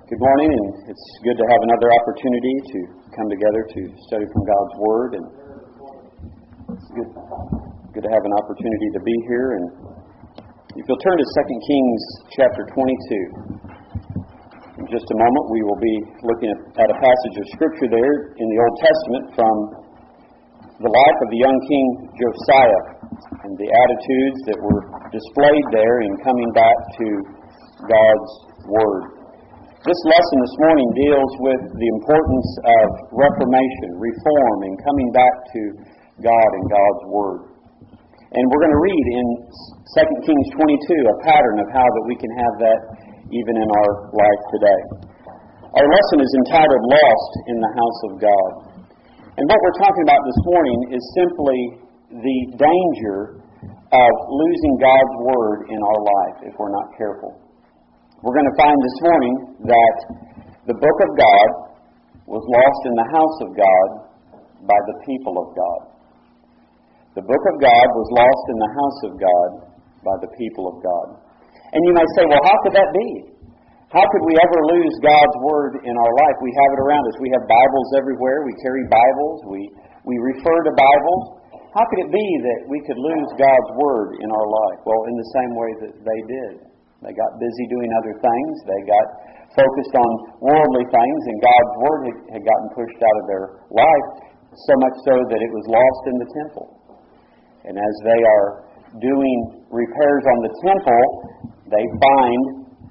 Good morning, and it's good to have another opportunity to come together to study from God's Word, and it's good to have an opportunity to be here. And if you'll turn to 2 Kings chapter 22. In just a moment, we will be looking at a passage of Scripture there in the Old Testament from the life of the young King Josiah and the attitudes that were displayed there in coming back to God's Word. This lesson this morning deals with the importance of reformation, reform, and coming back to God and God's Word. And we're going to read in 2 Kings 22 a pattern of how that we can have that even in our life today. Our lesson is entitled Lost in the House of God. And what we're talking about this morning is simply the danger of losing God's Word in our life if we're not careful. We're going to find this morning that the book of God was lost in the house of God by the people of God. The book of God was lost in the house of God by the people of God. And you may say, well, how could that be? How could we ever lose God's Word in our life? We have it around us. We have Bibles everywhere. We carry Bibles. We refer to Bibles. How could it be that we could lose God's Word in our life? Well, in the same way that they did. They got busy doing other things. They got focused on worldly things, and God's Word had gotten pushed out of their life, so much so that it was lost in the temple. And as they are doing repairs on the temple, they find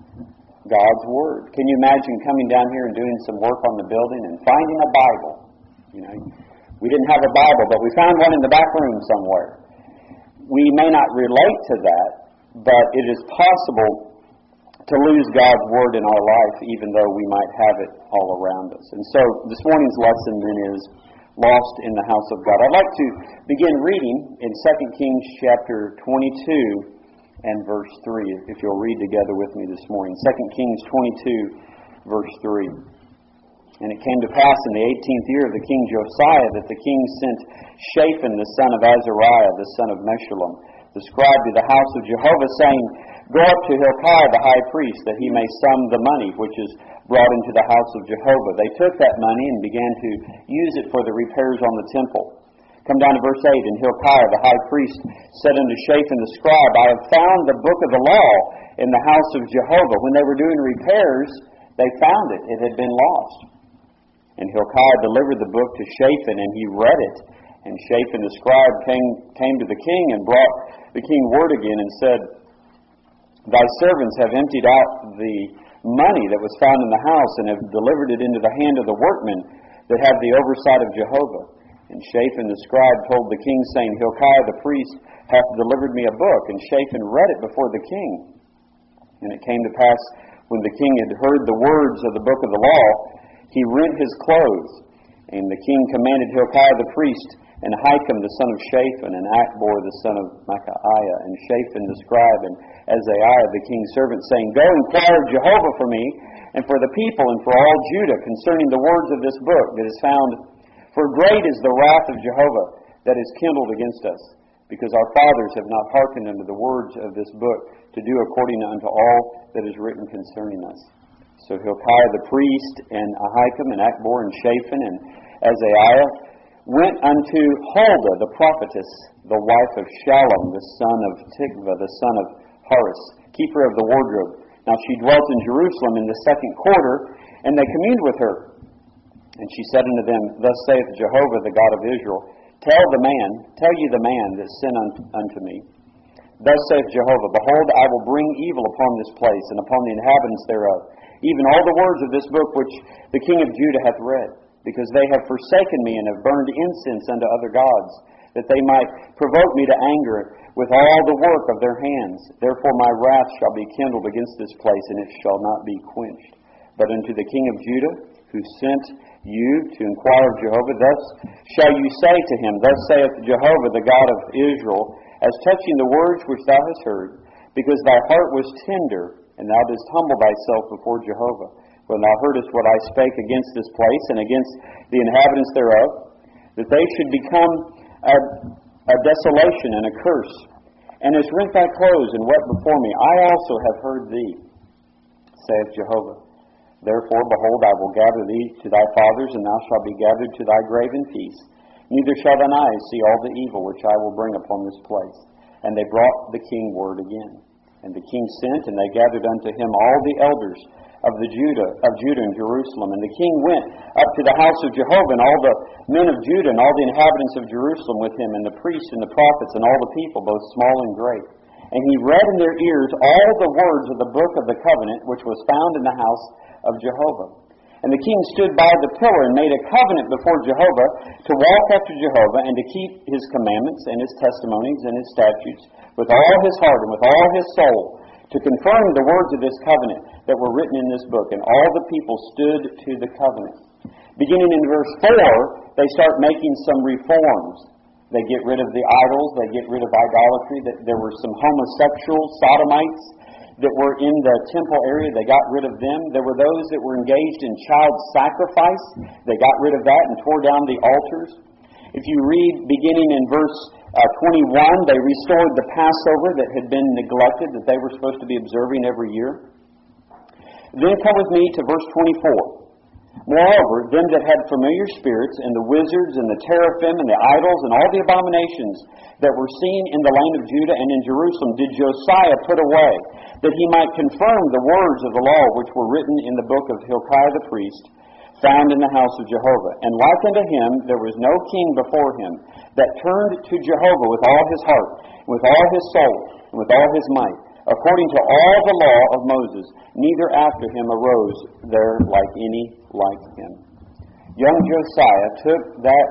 God's Word. Can you imagine coming down here and doing some work on the building and finding a Bible? You know, we didn't have a Bible, but we found one in the back room somewhere. We may not relate to that, but it is possible to lose God's Word in our life, even though we might have it all around us. And so this morning's lesson then is Lost in the House of God. I'd like to begin reading in 2 Kings chapter 22 and verse 3, if you'll read together with me this morning. 2 Kings 22, verse 3. And it came to pass in the 18th year of the king Josiah that the king sent Shaphan the son of Azariah, the son of Meshullam, the scribe, to the house of Jehovah, saying, Go up to Hilkiah the high priest, that he may sum the money which is brought into the house of Jehovah. They took that money and began to use it for the repairs on the temple. Come down to verse 8. And Hilkiah the high priest said unto Shaphan the scribe, I have found the book of the law in the house of Jehovah. When they were doing repairs, they found it. It had been lost. And Hilkiah delivered the book to Shaphan, and he read it. And Shaphan the scribe came to the king and brought the king word again and said, Thy servants have emptied out the money that was found in the house, and have delivered it into the hand of the workmen that have the oversight of Jehovah. And Shaphan the scribe told the king, saying, Hilkiah the priest hath delivered me a book. And Shaphan read it before the king. And it came to pass, when the king had heard the words of the book of the law, he rent his clothes. And the king commanded Hilkiah the priest, and Ahikam the son of Shaphan, and Achbor the son of Micaiah, and Shaphan the scribe, and Azariah the king's servant, saying, Go inquire of Jehovah for me, and for the people, and for all Judah, concerning the words of this book that is found. For great is the wrath of Jehovah that is kindled against us, because our fathers have not hearkened unto the words of this book, to do according unto all that is written concerning us. So Hilkiah the priest, and Ahikam, and Achbor, and Shaphan, and Azariah went unto Huldah the prophetess, the wife of Shallum, the son of Tikvah, the son of Haris, keeper of the wardrobe. Now she dwelt in Jerusalem in the second quarter, and they communed with her. And she said unto them, Thus saith Jehovah, the God of Israel, Tell ye the man that sinned unto me. Thus saith Jehovah, Behold, I will bring evil upon this place, and upon the inhabitants thereof, even all the words of this book which the king of Judah hath read, because they have forsaken me, and have burned incense unto other gods, that they might provoke me to anger with all the work of their hands. Therefore my wrath shall be kindled against this place, and it shall not be quenched. But unto the king of Judah, who sent you to inquire of Jehovah, thus shall you say to him, Thus saith Jehovah, the God of Israel, as touching the words which thou hast heard, because thy heart was tender, and thou didst humble thyself before Jehovah, when thou heardest what I spake against this place, and against the inhabitants thereof, that they should become a desolation and a curse, and hast rent thy clothes and wept before me. I also have heard thee, saith Jehovah. Therefore, behold, I will gather thee to thy fathers, and thou shalt be gathered to thy grave in peace. Neither shall thine eyes see all the evil which I will bring upon this place. And they brought the king word again. And the king sent, and they gathered unto him all the elders of Judah and Jerusalem. And the king went up to the house of Jehovah, and all the men of Judah and all the inhabitants of Jerusalem with him, and the priests and the prophets and all the people, both small and great. And he read in their ears all the words of the book of the covenant, which was found in the house of Jehovah. And the king stood by the pillar and made a covenant before Jehovah to walk after Jehovah and to keep his commandments and his testimonies and his statutes with all his heart and with all his soul, to confirm the words of this covenant that were written in this book. And all the people stood to the covenant. Beginning in verse 4, they start making some reforms. They get rid of the idols. They get rid of idolatry. There were some homosexual sodomites that were in the temple area. They got rid of them. There were those that were engaged in child sacrifice. They got rid of that and tore down the altars. If you read beginning in verse 21, they restored the Passover that had been neglected, that they were supposed to be observing every year. Then come with me to verse 24. Moreover, them that had familiar spirits, and the wizards, and the teraphim, and the idols, and all the abominations that were seen in the land of Judah and in Jerusalem, did Josiah put away, that he might confirm the words of the law which were written in the book of Hilkiah the priest, found in the house of Jehovah. And like unto him there was no king before him that turned to Jehovah with all his heart, with all his soul, and with all his might, according to all the law of Moses, neither after him arose there like any like him. Young Josiah took that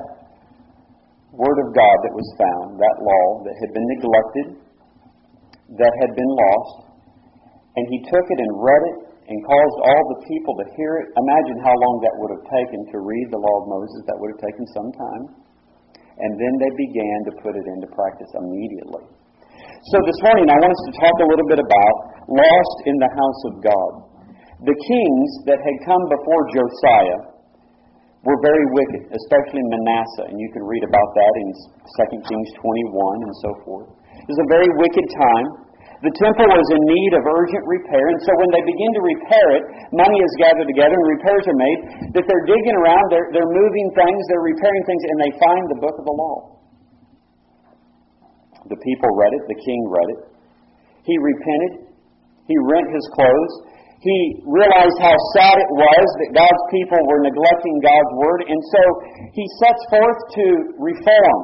word of God that was found, that law that had been neglected, that had been lost, and he took it and read it and caused all the people to hear it. Imagine how long that would have taken to read the law of Moses. That would have taken some time. And then they began to put it into practice immediately. So this morning I want us to talk a little bit about lost in the house of God. The kings that had come before Josiah were very wicked, especially Manasseh, and you can read about that in 2 Kings 21 and so forth. It was a very wicked time. The temple was in need of urgent repair, and so when they begin to repair it, money is gathered together and repairs are made, that they're digging around, they're moving things, they're repairing things, and they find the book of the law. The people read it, the king read it. He repented. He rent his clothes. He realized how sad it was that God's people were neglecting God's word, and so he sets forth to reform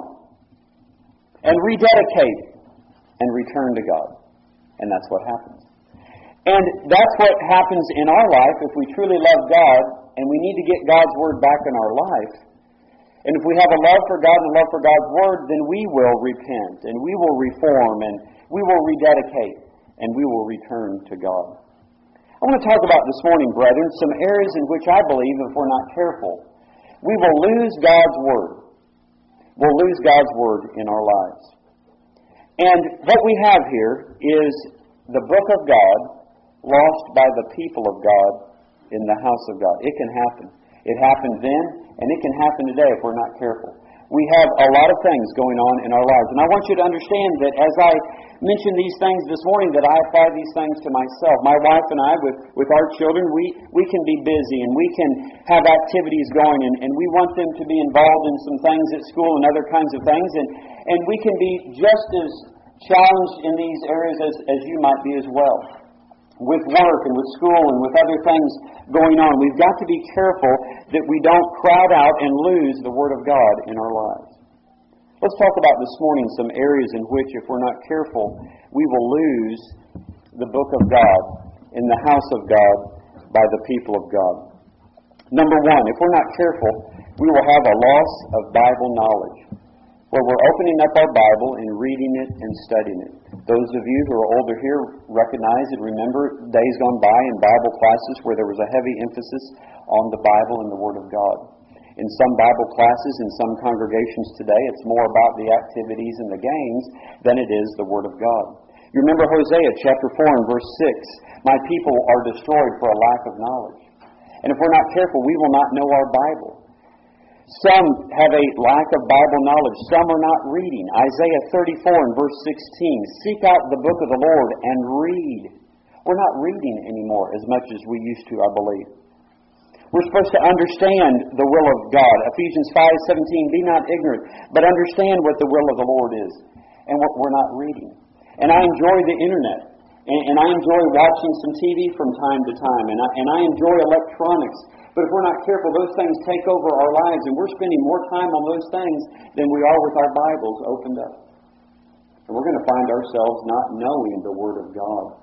and rededicate and return to God. And that's what happens. And that's what happens in our life if we truly love God, and we need to get God's word back in our life. And if we have a love for God and a love for God's word, then we will repent, and we will reform, and we will rededicate, and we will return to God. I want to talk about this morning, brethren, some areas in which I believe if we're not careful, we will lose God's word. We'll lose God's word in our lives. And what we have here is the book of God lost by the people of God in the house of God. It can happen. It happened then, and it can happen today if we're not careful. We have a lot of things going on in our lives. And I want you to understand that as I mention these things this morning, that I apply these things to myself. My wife and I, with our children, we can be busy and we can have activities going, and we want them to be involved in some things at school and other kinds of things. And we can be just as challenged in these areas as you might be as well. With work and with school and with other things going on, we've got to be careful that we don't crowd out and lose the Word of God in our lives. Let's talk about this morning some areas in which, if we're not careful, we will lose the book of God in the house of God by the people of God. Number one, if we're not careful, we will have a loss of Bible knowledge, where we're opening up our Bible and reading it and studying it. Those of you who are older here recognize and remember days gone by in Bible classes where there was a heavy emphasis on the Bible and the Word of God. In some Bible classes, in some congregations today, it's more about the activities and the games than it is the Word of God. You remember Hosea chapter 4 and verse 6, "My people are destroyed for a lack of knowledge." And if we're not careful, we will not know our Bible. Some have a lack of Bible knowledge. Some are not reading. Isaiah 34 and verse 16, "Seek out the book of the Lord and read." We're not reading anymore as much as we used to, I believe. We're supposed to understand the will of God. Ephesians 5:17, be not ignorant, but understand what the will of the Lord is and what we're not reading. And I enjoy the internet, and I enjoy watching some TV from time to time, and I enjoy electronics. But if we're not careful, those things take over our lives, and we're spending more time on those things than we are with our Bibles opened up. And we're going to find ourselves not knowing the Word of God.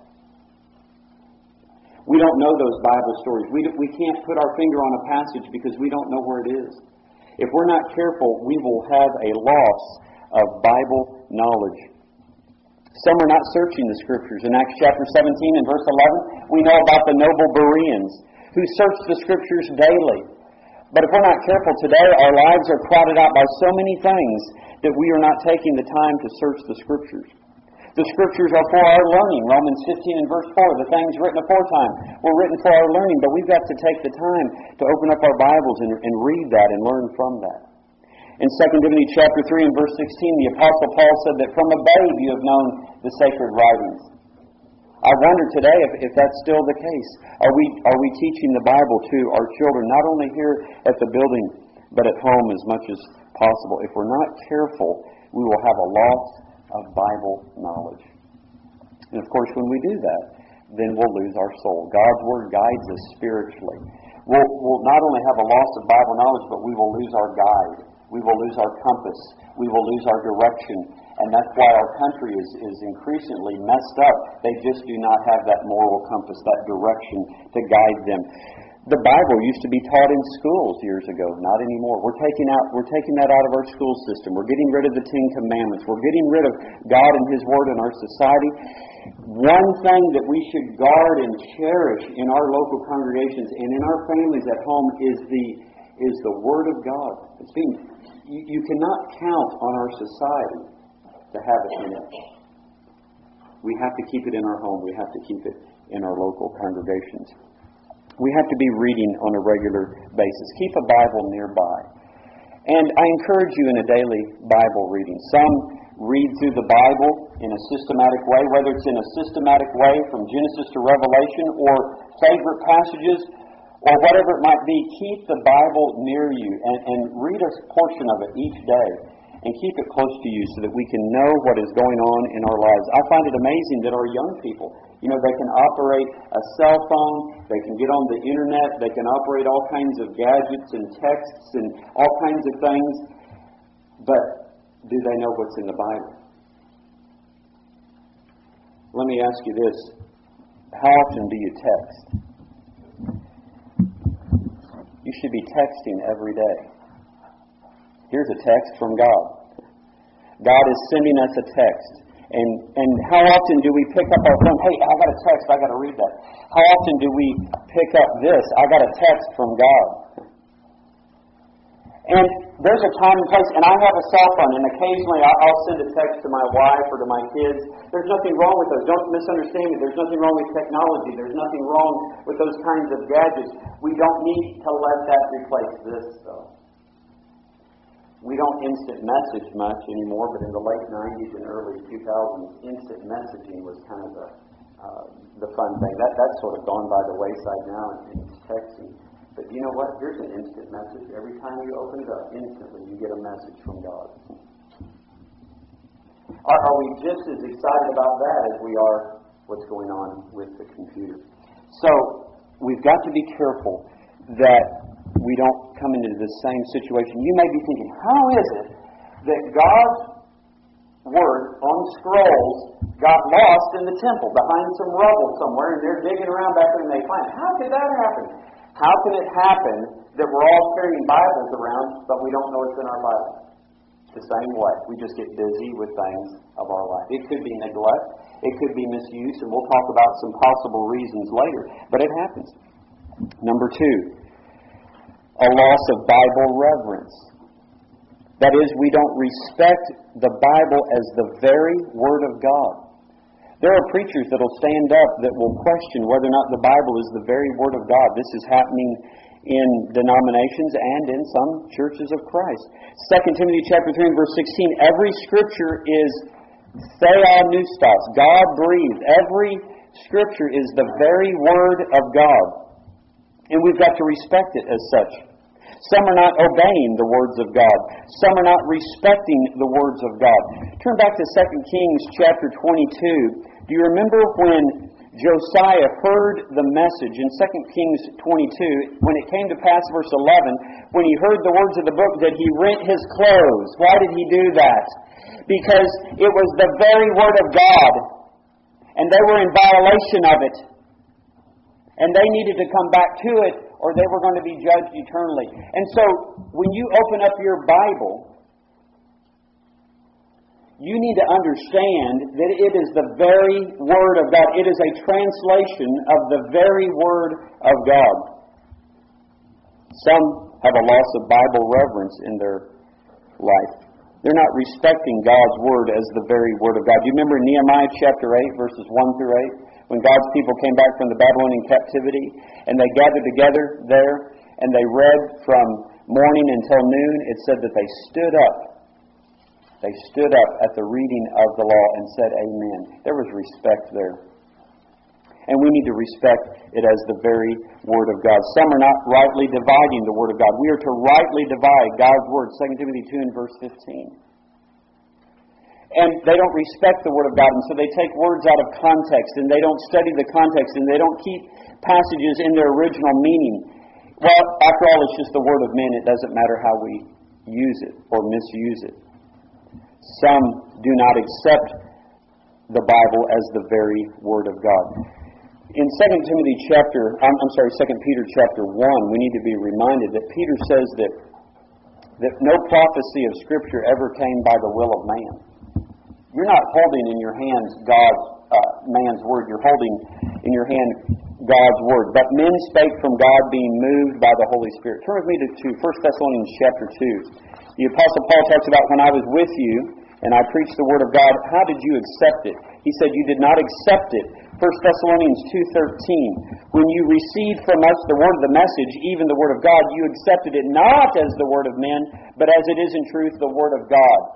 We don't know those Bible stories. We can't put our finger on a passage because we don't know where it is. If we're not careful, we will have a loss of Bible knowledge. Some are not searching the Scriptures. In Acts chapter 17 and verse 11, we know about the noble Bereans who searched the Scriptures daily. But if we're not careful today, our lives are crowded out by so many things that we are not taking the time to search the Scriptures. The Scriptures are for our learning. Romans 15 and verse 4, the things written aforetime were written for our learning, but we've got to take the time to open up our Bibles and read that and learn from that. In 2 Timothy chapter 3 and verse 16, the Apostle Paul said that from a babe you have known the sacred writings. I wonder today if that's still the case. Are we teaching the Bible to our children, not only here at the building, but at home as much as possible? If we're not careful, we will have a loss of Bible knowledge. And of course, when we do that, then we'll lose our soul. God's Word guides us spiritually. We'll not only have a loss of Bible knowledge, but we will lose our guide. We will lose our compass. We will lose our direction. And that's why our country is increasingly messed up. They just do not have that moral compass, that direction to guide them. The Bible used to be taught in schools years ago, not anymore. We're taking that out of our school system. We're getting rid of the Ten Commandments. We're getting rid of God and His Word in our society. One thing that we should guard and cherish in our local congregations and in our families at home is the Word of God. You cannot count on our society to have it in it. We have to keep it in our home. We have to keep it in our local congregations. We have to be reading on a regular basis. Keep a Bible nearby. And I encourage you in a daily Bible reading. Some read through the Bible in a systematic way, whether it's in a systematic way from Genesis to Revelation or favorite passages or whatever it might be. Keep the Bible near you and read a portion of it each day and keep it close to you so that we can know what is going on in our lives. I find it amazing that our young people, they can operate a cell phone, they can get on the internet, they can operate all kinds of gadgets and texts and all kinds of things, but do they know what's in the Bible? Let me ask you this. How often do you text? You should be texting every day. Here's a text from God. God is sending us a text. And how often do we pick up our phone? Hey, I got a text, I got to read that. How often do we pick up this? I got a text from God. And there's a time and place, and I have a cell phone, and occasionally I'll send a text to my wife or to my kids. There's nothing wrong with those. Don't misunderstand me. There's nothing wrong with technology. There's nothing wrong with those kinds of gadgets. We don't need to let that replace this, though. We don't instant message much anymore, but in the late 90s and early 2000s, instant messaging was kind of the fun thing. That's sort of gone by the wayside now, and it's texting. But you know what? Here's an instant message. Every time you open it up, instantly you get a message from God. Are we just as excited about that as we are what's going on with the computer? So we've got to be careful that we don't come into the same situation. You may be thinking, how is it that God's Word on scrolls got lost in the temple behind some rubble somewhere, and they're digging around back there and they find it? How could that happen? How can it happen that we're all carrying Bibles around, but we don't know it's in our Bible? The same way. We just get busy with things of our life. It could be neglect. It could be misuse, and we'll talk about some possible reasons later. But it happens. Number 2. A loss of Bible reverence. That is, we don't respect the Bible as the very Word of God. There are preachers that will stand up that will question whether or not the Bible is the very Word of God. This is happening in denominations and in some churches of Christ. 2 Timothy chapter 3 and verse 16, every Scripture is theopneustos, God-breathed. Every Scripture is the very Word of God. And we've got to respect it as such. Some are not obeying the words of God. Some are not respecting the words of God. Turn back to 2 Kings chapter 22. Do you remember when Josiah heard the message in 2 Kings 22, when it came to pass, verse 11, when he heard the words of the book, that he rent his clothes? Why did he do that? Because it was the very word of God, and they were in violation of it. And they needed to come back to it, or they were going to be judged eternally. And so, when you open up your Bible, you need to understand that it is the very Word of God. It is a translation of the very Word of God. Some have a loss of Bible reverence in their life. They're not respecting God's Word as the very Word of God. Do you remember Nehemiah chapter 8, verses 1 through 8? When God's people came back from the Babylonian captivity, and they gathered together there, and they read from morning until noon, it said that they stood up. They stood up at the reading of the law and said, Amen. There was respect there. And we need to respect it as the very Word of God. Some are not rightly dividing the Word of God. We are to rightly divide God's Word, 2 Timothy 2 and verse 15. And they don't respect the Word of God, and so they take words out of context, and they don't study the context, and they don't keep passages in their original meaning. Well, after all, it's just the Word of men. It doesn't matter how we use it or misuse it. Some do not accept the Bible as the very Word of God. In 2 Peter chapter 1, we need to be reminded that Peter says that no prophecy of Scripture ever came by the will of man. You're not holding in your hands man's word. You're holding in your hand God's word. But men spake from God, being moved by the Holy Spirit. Turn with me to 1 Thessalonians chapter 2. The Apostle Paul talks about, when I was with you and I preached the word of God, how did you accept it? He said, you did not accept it. 1 Thessalonians 2:13. When you received from us the word of the message, even the word of God, you accepted it not as the word of men, but as it is in truth the word of God.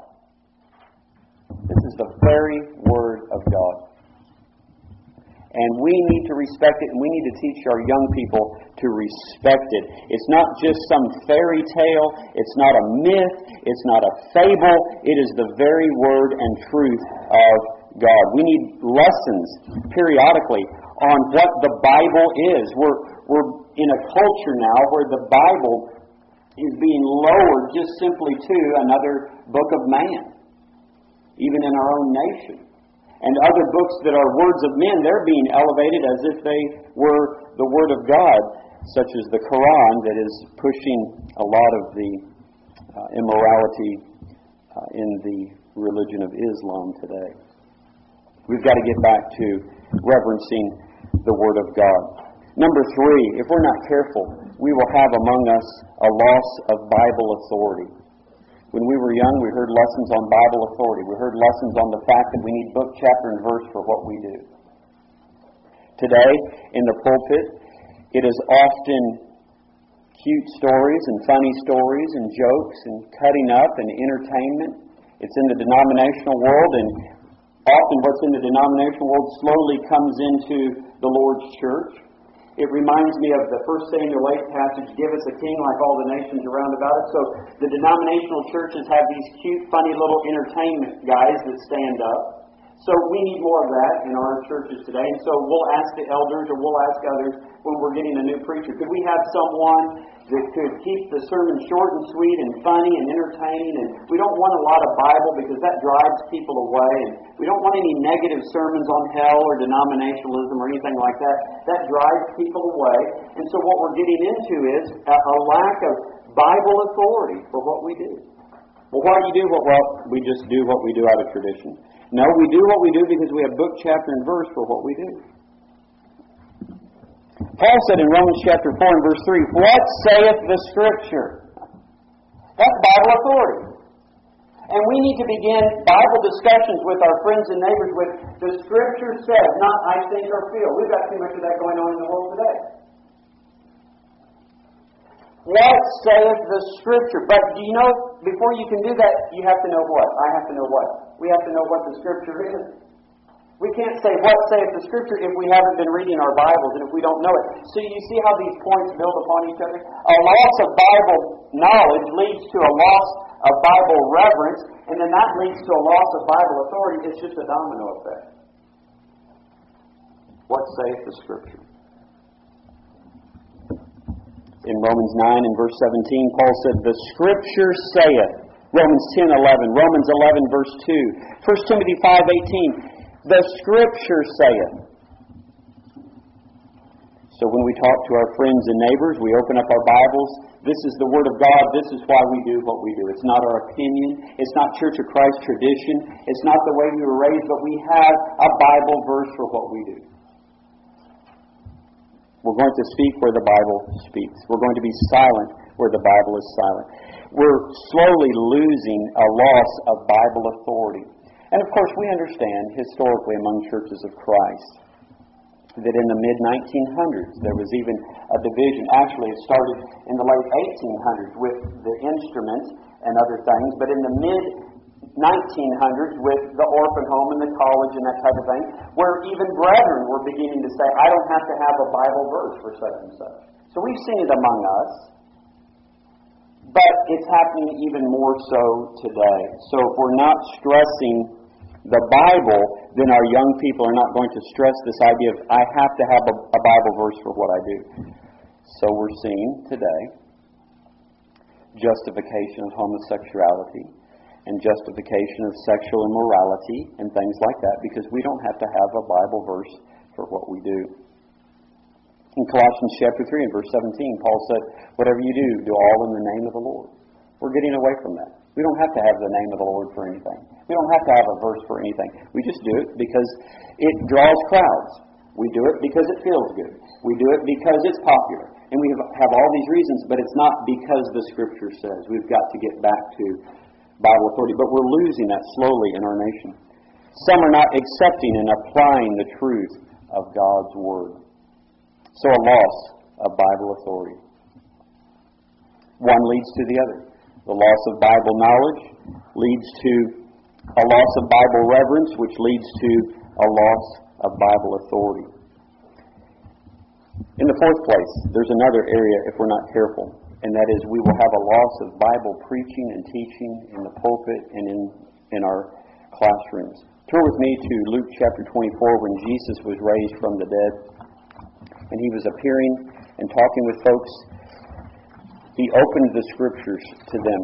This is the very Word of God. And we need to respect it, and we need to teach our young people to respect it. It's not just some fairy tale. It's not a myth. It's not a fable. It is the very Word and truth of God. We need lessons periodically on what the Bible is. We're in a culture now where the Bible is being lowered just simply to another book of man. Even in our own nation. And other books that are words of men, they're being elevated as if they were the Word of God, such as the Quran, that is pushing a lot of the immorality in the religion of Islam today. We've got to get back to reverencing the Word of God. Number 3, if we're not careful, we will have among us a loss of Bible authority. When we were young, we heard lessons on Bible authority. We heard lessons on the fact that we need book, chapter, and verse for what we do. Today, in the pulpit, it is often cute stories and funny stories and jokes and cutting up and entertainment. It's in the denominational world, and often what's in the denominational world slowly comes into the Lord's church. It reminds me of the 1 Samuel 8 passage, give us a king like all the nations around about it. So the denominational churches have these cute, funny little entertainment guys that stand up. So we need more of that in our churches today. And so we'll ask the elders or we'll ask others when we're getting a new preacher, could we have someone that could keep the sermon short and sweet and funny and entertaining? And we don't want a lot of Bible because that drives people away. And we don't want any negative sermons on hell or denominationalism or anything like that. That drives people away. And so what we're getting into is a lack of Bible authority for what we do. Well, why do you do what? Well, we just do what we do out of tradition. No, we do what we do because we have book, chapter, and verse for what we do. Paul said in Romans chapter 4 and verse 3, what saith the Scripture? That's Bible authority. And we need to begin Bible discussions with our friends and neighbors with the Scripture says, not I think or feel. We've got too much of that going on in the world today. What saith the Scripture? But do you know, before you can do that, you have to know what? I have to know what? We have to know what the Scripture is. We can't say, what saith the Scripture, if we haven't been reading our Bibles and if we don't know it. So you see how these points build upon each other? A loss of Bible knowledge leads to a loss of Bible reverence, and then that leads to a loss of Bible authority. It's just a domino effect. What saith the Scripture? In Romans 9 and verse 17, Paul said, the Scripture saith, Romans 10:11, Romans 11 verse 2, 1 Timothy 5:18, the Scripture saith. So when we talk to our friends and neighbors, we open up our Bibles. This is the Word of God. This is why we do what we do. It's not our opinion. It's not Church of Christ tradition. It's not the way we were raised, but we have a Bible verse for what we do. We're going to speak where the Bible speaks. We're going to be silent where the Bible is silent. We're slowly losing a loss of Bible authority. And of course, we understand historically among churches of Christ that in the mid-1900s there was even a division. Actually, it started in the late 1800s with the instruments and other things, but in the mid-1900s with the orphan home and the college and that type of thing, where even brethren were beginning to say, I don't have to have a Bible verse for such and such. So we've seen it among us, but it's happening even more so today. So if we're not stressing the Bible, then our young people are not going to stress this idea of, I have to have a Bible verse for what I do. So we're seeing today justification of homosexuality and justification of sexual immorality and things like that, because we don't have to have a Bible verse for what we do. In Colossians chapter 3 and verse 17, Paul said, whatever you do, do all in the name of the Lord. We're getting away from that. We don't have to have the name of the Lord for anything. We don't have to have a verse for anything. We just do it because it draws crowds. We do it because it feels good. We do it because it's popular. And we have all these reasons, but it's not because the Scripture says. We've got to get back to Bible authority. But we're losing that slowly in our nation. Some are not accepting and applying the truth of God's Word. So a loss of Bible authority. One leads to the other. The loss of Bible knowledge leads to a loss of Bible reverence, which leads to a loss of Bible authority. In the fourth place, there's another area if we're not careful, and that is we will have a loss of Bible preaching and teaching in the pulpit and in our classrooms. Turn with me to Luke chapter 24 when Jesus was raised from the dead, and he was appearing and talking with folks. He opened the Scriptures to them.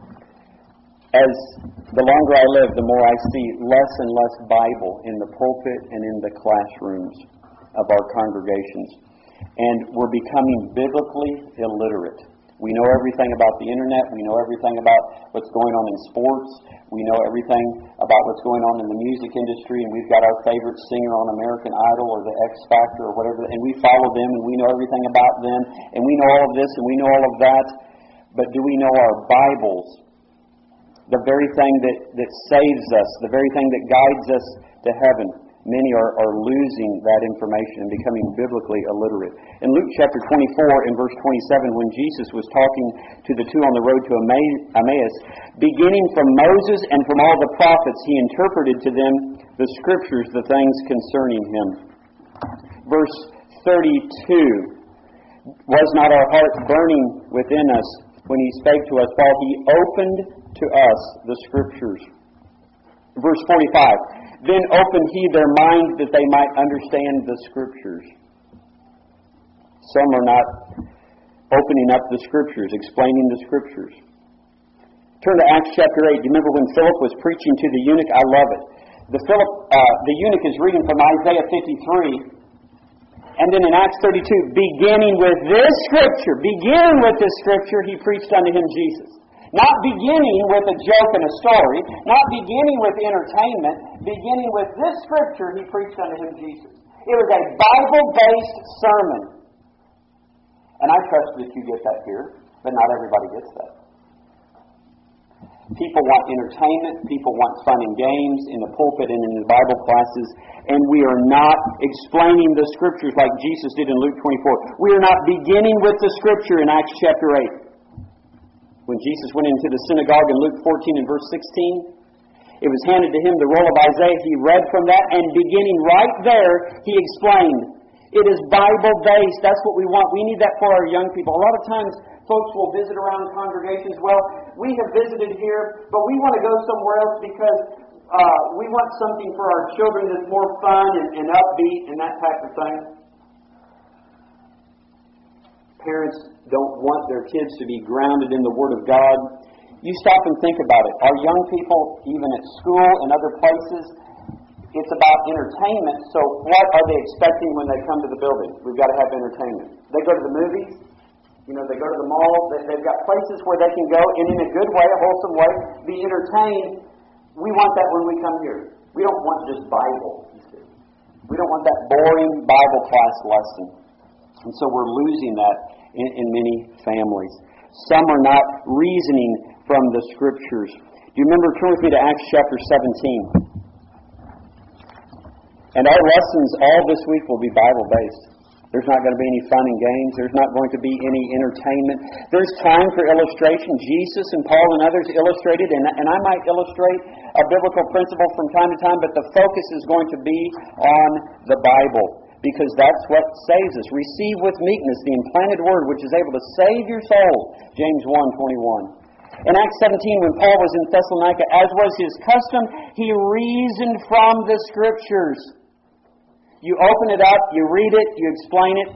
As the longer I live, the more I see less and less Bible in the pulpit and in the classrooms of our congregations. And we're becoming biblically illiterate. We know everything about the internet. We know everything about what's going on in sports. We know everything about what's going on in the music industry. And we've got our favorite singer on American Idol or the X Factor or whatever. And we follow them and we know everything about them. And we know all of this and we know all of that. But do we know our Bibles? The very thing that saves us, the very thing that guides us to heaven. Many are losing that information and becoming biblically illiterate. In Luke chapter 24 and verse 27, when Jesus was talking to the two on the road to Emmaus, beginning from Moses and from all the prophets, he interpreted to them the Scriptures, the things concerning him. Verse 32, was not our heart burning within us when he spake to us, while he opened to us the Scriptures? Verse 45, then opened he their minds that they might understand the Scriptures. Some are not opening up the Scriptures, explaining the Scriptures. Turn to Acts chapter 8. Do you remember when Philip was preaching to the eunuch? I love it. The eunuch is reading from Isaiah 53. And then in Acts 32, beginning with this Scripture, he preached unto him Jesus. Not beginning with a joke and a story, not beginning with entertainment, beginning with this Scripture, he preached unto him Jesus. It was a Bible-based sermon. And I trust that you get that here, but not everybody gets that. People want entertainment, people want fun and games in the pulpit and in the Bible classes, and we are not explaining the Scriptures like Jesus did in Luke 24. We are not beginning with the Scripture in Acts chapter 8. When Jesus went into the synagogue in Luke 14 and verse 16, It was handed to him the roll of Isaiah. He read from that, and beginning right there, he explained, it is Bible-based. That's what we want. We need that for our young people. A lot of times, folks will visit around congregations. Well, we have visited here, but we want to go somewhere else because we want something for our children that's more fun and upbeat and that type of thing. Parents don't want their kids to be grounded in the Word of God. You stop and think about it. Our young people, even at school and other places, it's about entertainment. So what are they expecting when they come to the building? We've got to have entertainment. They go to the movies. They go to the mall. They've got places where they can go and in a good way, a wholesome way, be entertained. We want that when we come here. We don't want just Bible. We don't want that boring Bible class lesson. And so we're losing that in many families. Some are not reasoning from the Scriptures. Do you remember, turn with me to Acts chapter 17. And our lessons all this week will be Bible-based. There's not going to be any fun and games. There's not going to be any entertainment. There's time for illustration. Jesus and Paul and others illustrated, and I might illustrate a biblical principle from time to time, but the focus is going to be on the Bible, because that's what saves us. Receive with meekness the implanted word, which is able to save your soul. James 1:21. In Acts 17, when Paul was in Thessalonica, as was his custom, he reasoned from the Scriptures. You open it up, you read it, you explain it.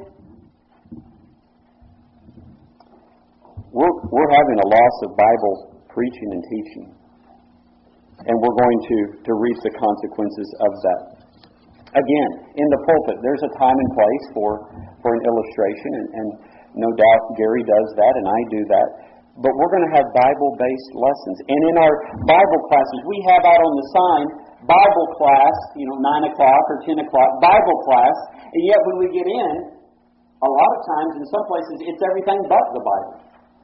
We're having a loss of Bible preaching and teaching. And we're going to reap the consequences of that. Again, in the pulpit, there's a time and place for an illustration, and no doubt Gary does that, and I do that. But we're going to have Bible-based lessons. And in our Bible classes, we have out on the sign, Bible class, 9 o'clock or 10 o'clock, Bible class. And yet when we get in, a lot of times, in some places, it's everything but the Bible.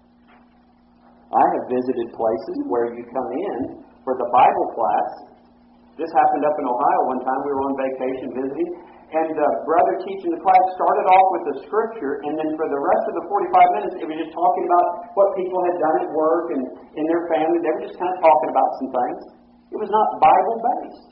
I have visited places where you come in for the Bible class. This happened up in Ohio one time. We were on vacation visiting. And the brother teaching the class started off with the Scripture, and then for the rest of the 45 minutes, it was just talking about what people had done at work and in their family. They were just kind of talking about some things. It was not Bible-based.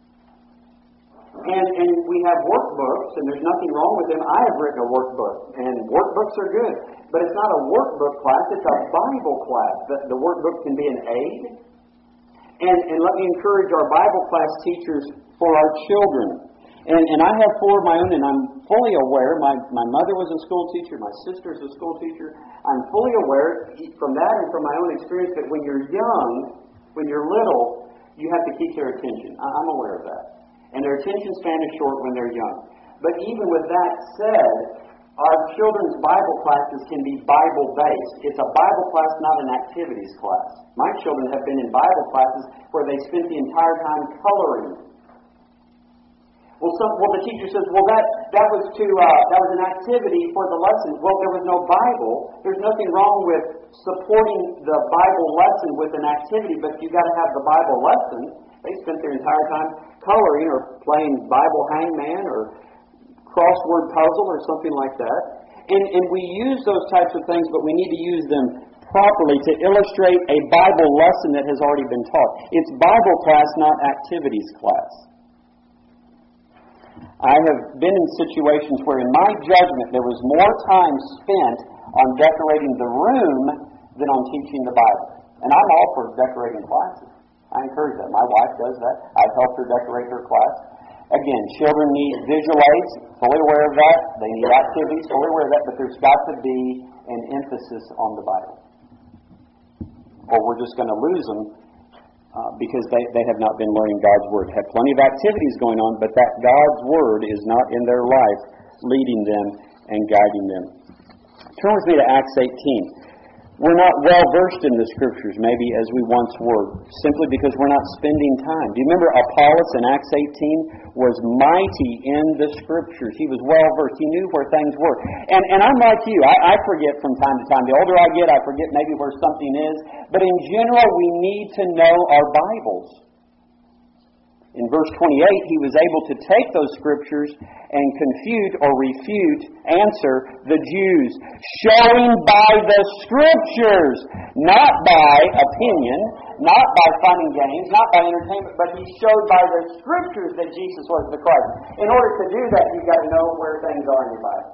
And we have workbooks, and there's nothing wrong with them. I have written a workbook, and workbooks are good. But it's not a workbook class, it's a Bible class. The workbook can be an aid. And let me encourage our Bible class teachers for our children. And I have 4 of my own, and I'm fully aware. My mother was a school teacher. My sister is a school teacher. I'm fully aware from that and from my own experience that when you're young, when you're little, you have to keep their attention. I'm aware of that. And their attention span is short when they're young. But even with that said, our children's Bible classes can be Bible-based. It's a Bible class, not an activities class. My children have been in Bible classes where they spent the entire time coloring. Well, the teacher says, that was an activity for the lesson. Well, there was no Bible. There's nothing wrong with supporting the Bible lesson with an activity, but you've got to have the Bible lesson. They spent their entire time coloring or playing Bible hangman or crossword puzzle or something like that. And we use those types of things, but we need to use them properly to illustrate a Bible lesson that has already been taught. It's Bible class, not activities class. I have been in situations where, in my judgment, there was more time spent on decorating the room than on teaching the Bible. And I'm all for decorating classes. I encourage that. My wife does that. I've helped her decorate her class. Again, children need visual aids, fully aware of that. They need activities, fully aware of that. But there's got to be an emphasis on the Bible. Or we're just going to lose them. Because they have not been learning God's Word. Have plenty of activities going on, but that God's Word is not in their life, leading them and guiding them. Turn with me to Acts 18. We're not well versed in the Scriptures, maybe as we once were, simply because we're not spending time. Do you remember Apollos in Acts 18 was mighty in the Scriptures? He was well versed. He knew where things were. And I'm like you. I forget from time to time. The older I get, I forget maybe where something is. But in general, we need to know our Bibles. In verse 28, he was able to take those scriptures and confute or answer the Jews, showing by the scriptures, not by opinion, not by fun and games, not by entertainment, but he showed by the scriptures that Jesus was the Christ. In order to do that, you've got to know where things are in your Bible.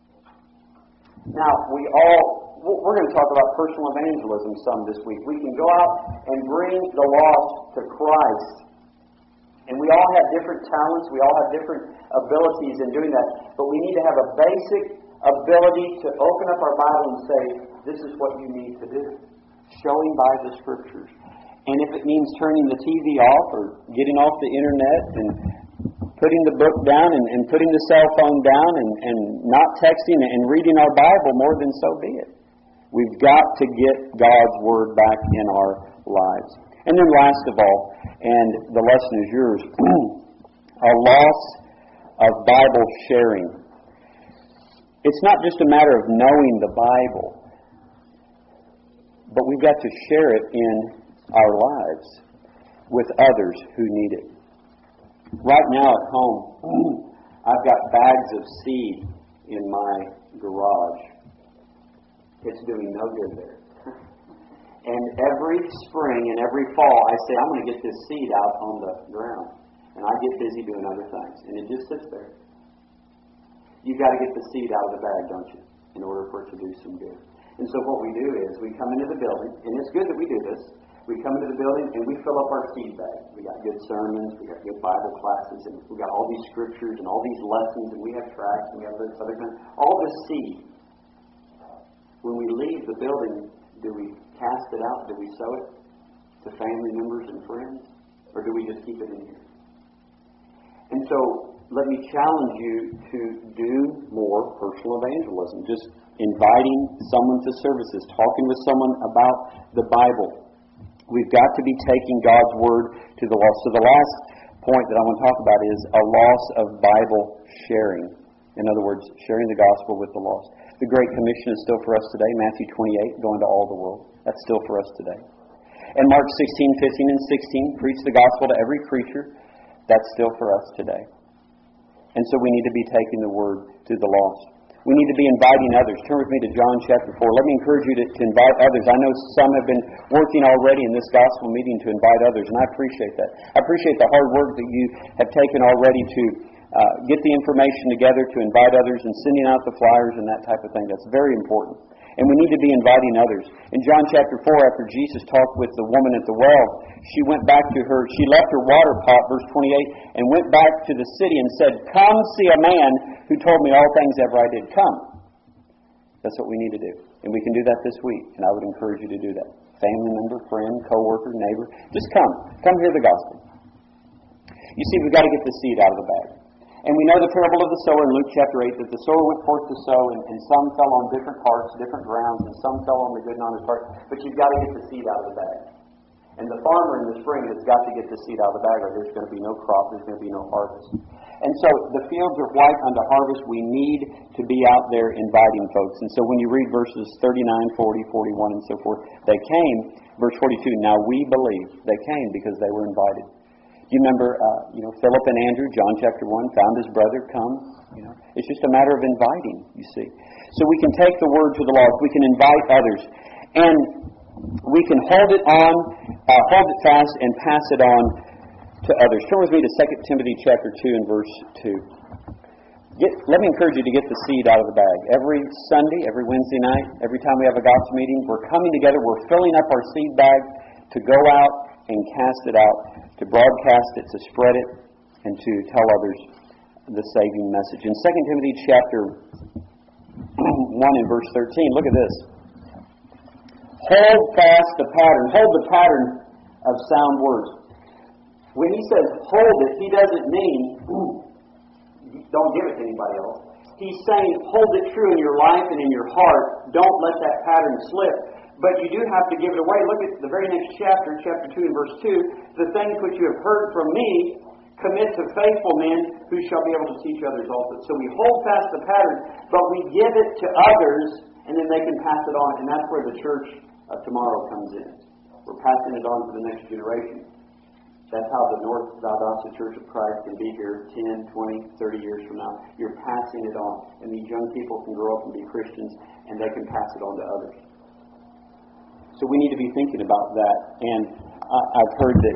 Now, we're going to talk about personal evangelism some this week. We can go out and bring the lost to Christ. And we all have different talents. We all have different abilities in doing that. But we need to have a basic ability to open up our Bible and say, this is what you need to do. Showing by the Scriptures. And if it means turning the TV off or getting off the internet and putting the book down and putting the cell phone down and not texting and reading our Bible, more than so be it. We've got to get God's Word back in our lives. And then last of all, and the lesson is yours, a loss of Bible sharing. It's not just a matter of knowing the Bible, but we've got to share it in our lives with others who need it. Right now at home, I've got bags of seed in my garage. It's doing no good there. And every spring and every fall, I say, I'm going to get this seed out on the ground. And I get busy doing other things. And it just sits there. You've got to get the seed out of the bag, don't you, in order for it to do some good. And so what we do is we come into the building, and it's good that we do this. We come into the building and we fill up our seed bag. We got good sermons, we got good Bible classes, and we got all these scriptures and all these lessons, and we have tracts, and we have this other kind. All this seed. When we leave the building, do we cast it out? Do we sow it to family members and friends? Or do we just keep it in here? And so, let me challenge you to do more personal evangelism. Just inviting someone to services, talking with someone about the Bible. We've got to be taking God's Word to the lost. So the last point that I want to talk about is a loss of Bible sharing. In other words, sharing the gospel with the lost. The Great Commission is still for us today. Matthew 28, go into all the world. That's still for us today. And Mark 16, 15, and 16, preach the gospel to every creature. That's still for us today. And so we need to be taking the word to the lost. We need to be inviting others. Turn with me to John chapter 4. Let me encourage you to invite others. I know some have been working already in this gospel meeting to invite others, and I appreciate that. I appreciate the hard work that you have taken already to get the information together, to invite others, and sending out the flyers and that type of thing. That's very important. And we need to be inviting others. In John chapter 4, after Jesus talked with the woman at the well, she left her water pot, verse 28, and went back to the city and said, "Come see a man who told me all things ever I did." Come. That's what we need to do. And we can do that this week. And I would encourage you to do that. Family member, friend, co-worker, neighbor. Just come. Come hear the gospel. You see, we've got to get the seed out of the bag. And we know the parable of the sower in Luke chapter 8, that the sower went forth to sow, and some fell on different hearts, different grounds, and some fell on the good and honest heart. But you've got to get the seed out of the bag. And the farmer in the spring has got to get the seed out of the bag, or there's going to be no crop, there's going to be no harvest. And so the fields are white unto harvest. We need to be out there inviting folks. And so when you read verses 39, 40, 41, and so forth, they came, verse 42, now we believe they came because they were invited. Do you remember, Philip and Andrew, John chapter 1, found his brother, come. It's just a matter of inviting, you see. So we can take the word to the lost. We can invite others. And we can hold it fast and pass it on to others. Turn with me to 2 Timothy chapter 2 and verse 2. Let me encourage you to get the seed out of the bag. Every Sunday, every Wednesday night, every time we have a gospel meeting, we're coming together, we're filling up our seed bag to go out and cast it out, to broadcast it, to spread it, and to tell others the saving message. In 2 Timothy chapter 1 and verse 13, look at this. Hold fast the pattern. Hold the pattern of sound words. When he says hold it, he doesn't mean don't give it to anybody else. He's saying hold it true in your life and in your heart. Don't let that pattern slip. But you do have to give it away. Look at the very next chapter, chapter 2 and verse 2. The things which you have heard from me, commit to faithful men who shall be able to teach others also. So we hold fast the pattern, but we give it to others, and then they can pass it on. And that's where the church of tomorrow comes in. We're passing it on to the next generation. That's how the North Valdosta Church of Christ can be here 10, 20, 30 years from now. You're passing it on. And these young people can grow up and be Christians, and they can pass it on to others. So we need to be thinking about that. And I've heard that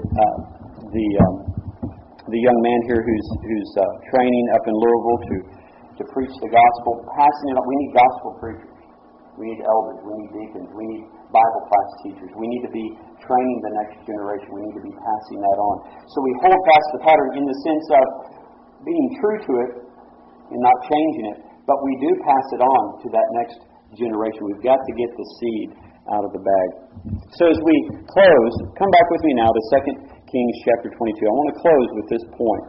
the young man here who's training up in Louisville to preach the gospel, passing it on. We need gospel preachers. We need elders. We need deacons. We need Bible class teachers. We need to be training the next generation. We need to be passing that on. So we hold fast the pattern in the sense of being true to it and not changing it, but we do pass it on to that next generation. We've got to get the seed out of the bag. So as we close, come back with me now to 2 Kings chapter 22. I want to close with this point.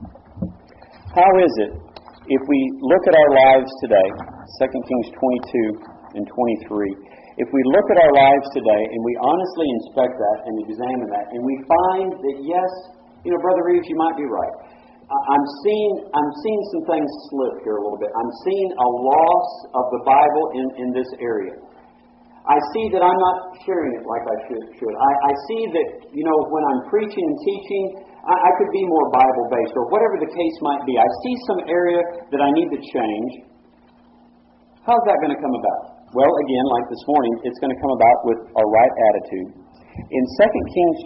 How is it if we look at our lives today, 2 Kings 22 and 23, if we look at our lives today and we honestly inspect that and examine that, and we find that, yes, Brother Reeves, you might be right. I'm seeing some things slip here a little bit. I'm seeing a loss of the Bible in this area. I see that I'm not sharing it like I should. I see that, when I'm preaching and teaching, I could be more Bible-based, or whatever the case might be. I see some area that I need to change. How's that going to come about? Well, again, like this morning, it's going to come about with a right attitude. In 2 Kings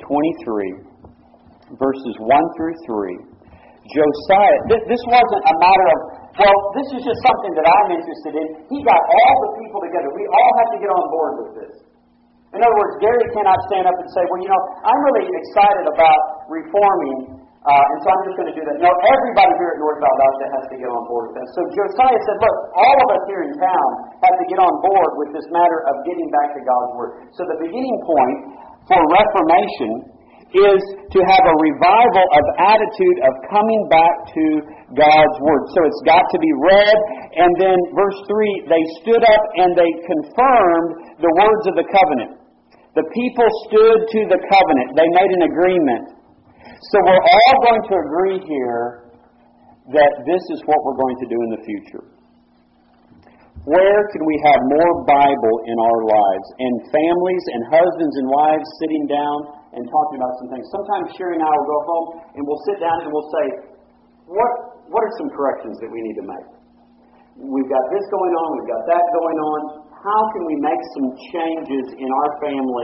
23, verses 1 through 3, Josiah, this wasn't a matter of, well, this is just something that I'm interested in. He got all the people together. We all have to get on board with this. In other words, Gary cannot stand up and say, well, I'm really excited about reforming, and so I'm just going to do that. No, everybody here at North Valdosta has to get on board with that. So Josiah said, look, all of us here in town have to get on board with this matter of getting back to God's Word. So the beginning point for Reformation is to have a revival of attitude of coming back to God's Word. So it's got to be read, and then verse 3, they stood up and they confirmed the words of the covenant. The people stood to the covenant. They made an agreement. So we're all going to agree here that this is what we're going to do in the future. Where can we have more Bible in our lives? And families and husbands and wives sitting down and talking about some things. Sometimes Sherry and I will go home and we'll sit down and we'll say, what are some corrections that we need to make? We've got this going on, we've got that going on. How can we make some changes in our family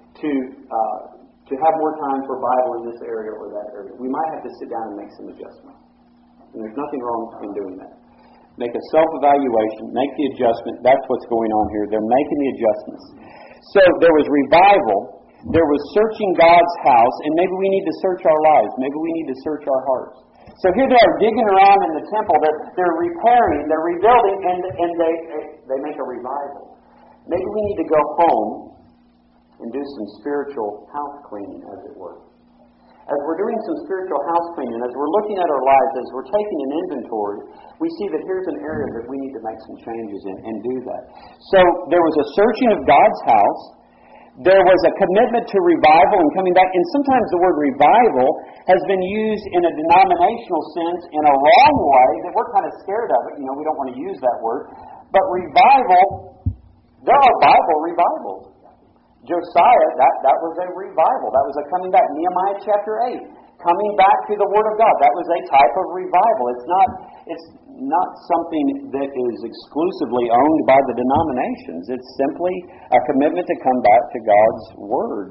to have more time for Bible in this area or that area? We might have to sit down and make some adjustments. And there's nothing wrong in doing that. Make a self-evaluation, make the adjustment. That's what's going on here. They're making the adjustments. So there was revival. There was searching God's house, and maybe we need to search our lives. Maybe we need to search our hearts. So here they are digging around in the temple. They're repairing, they're rebuilding, and they make a revival. Maybe we need to go home and do some spiritual house cleaning, as it were. As we're doing some spiritual house cleaning, as we're looking at our lives, as we're taking an inventory, we see that here's an area that we need to make some changes in and do that. So there was a searching of God's house. There was a commitment to revival and coming back. And sometimes the word revival has been used in a denominational sense in a wrong way that we're kind of scared of it. We don't want to use that word. But revival, there are Bible revivals. Josiah, that was a revival. That was a coming back. Nehemiah chapter 8, coming back to the Word of God. That was a type of revival. It's not something that is exclusively owned by the denominations. It's simply a commitment to come back to God's Word.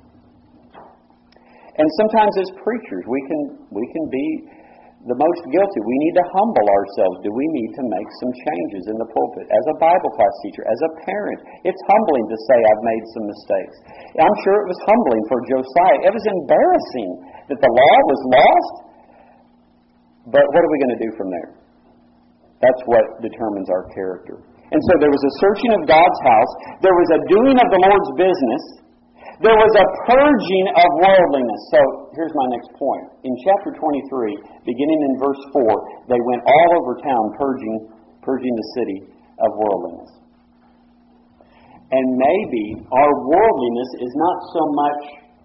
And sometimes as preachers, we can be the most guilty. We need to humble ourselves. Do we need to make some changes in the pulpit? As a Bible class teacher, as a parent, it's humbling to say I've made some mistakes. I'm sure it was humbling for Josiah. It was embarrassing that the law was lost. But what are we going to do from there? That's what determines our character. And so there was a searching of God's house. There was a doing of the Lord's business. There was a purging of worldliness. So here's my next point. In chapter 23, beginning in verse 4, they went all over town purging the city of worldliness. And maybe our worldliness is not so much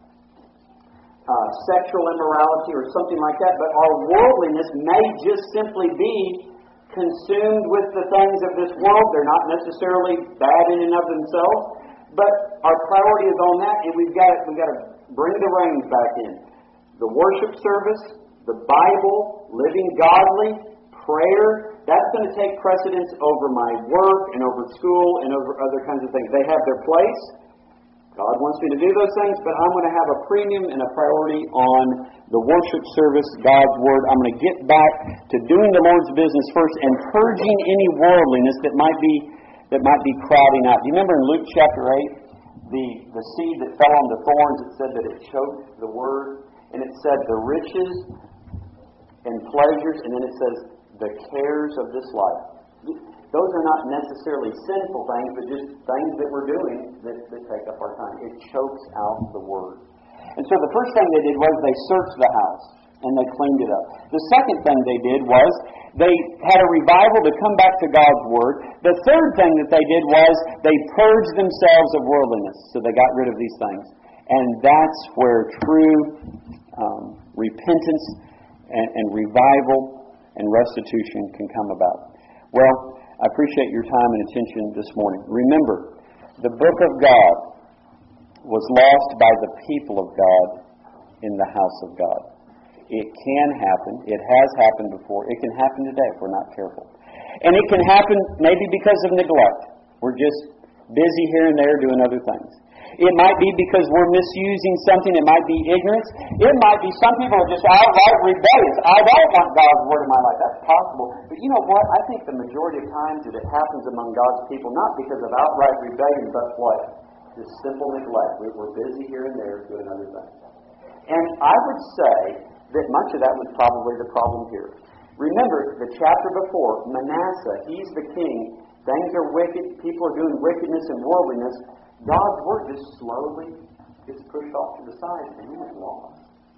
sexual immorality or something like that, but our worldliness may just simply be consumed with the things of this world. They're not necessarily bad in and of themselves. But our priority is on that, and we've got to bring the reins back in. the worship service, the Bible, living godly, prayer, that's going to take precedence over my work and over school and over other kinds of things. They have their place. God wants me to do those things, but I'm going to have a premium and a priority on the worship service, God's Word. I'm going to get back to doing the Lord's business first and purging any worldliness that might be crowding out. Do you remember in Luke chapter 8, the seed that fell on the thorns, it said that it choked the Word, and it said the riches and pleasures, and then it says the cares of this life. Those are not necessarily sinful things, but just things that we're doing that take up our time. It chokes out the Word. And so the first thing they did was they searched the house and they cleaned it up. The second thing they did was they had a revival to come back to God's Word. The third thing that they did was they purged themselves of worldliness. So they got rid of these things. And that's where true repentance and revival and restitution can come about. Well, I appreciate your time and attention this morning. Remember, the book of God was lost by the people of God in the house of God. It can happen. It has happened before. It can happen today if we're not careful. And it can happen maybe because of neglect. We're just busy here and there doing other things. It might be because we're misusing something. It might be ignorance. It might be some people are just outright rebellious. I don't want God's Word in my life. That's possible. But you know what? I think the majority of times that it happens among God's people, not because of outright rebellion, but what? Just simple neglect. We're busy here and there doing other things. And I would say that much of that was probably the problem here. Remember, the chapter before, Manasseh, he's the king. Things are wicked. People are doing wickedness and worldliness. God's Word just slowly gets pushed off to the side and then it's lost.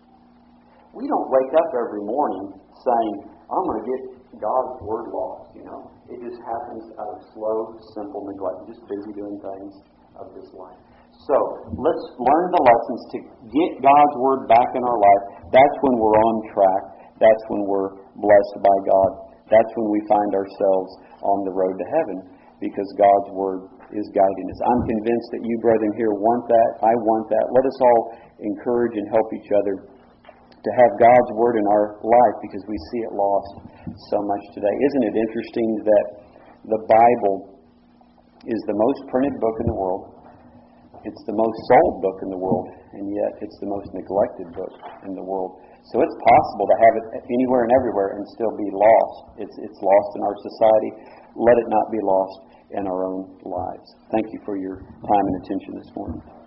We don't wake up every morning saying, I'm going to get God's Word lost, you know. It just happens out of slow, simple neglect. Just busy doing things of this life. So, let's learn the lessons to get God's Word back in our life. That's when we're on track. That's when we're blessed by God. That's when we find ourselves on the road to heaven because God's Word is guiding us. I'm convinced that you, brethren, here want that. I want that. Let us all encourage and help each other to have God's Word in our life because we see it lost so much today. Isn't it interesting that the Bible is the most printed book in the world? It's the most sold book in the world, and yet it's the most neglected book in the world. So it's possible to have it anywhere and everywhere and still be lost. It's lost in our society. Let it not be lost in our own lives. Thank you for your time and attention this morning.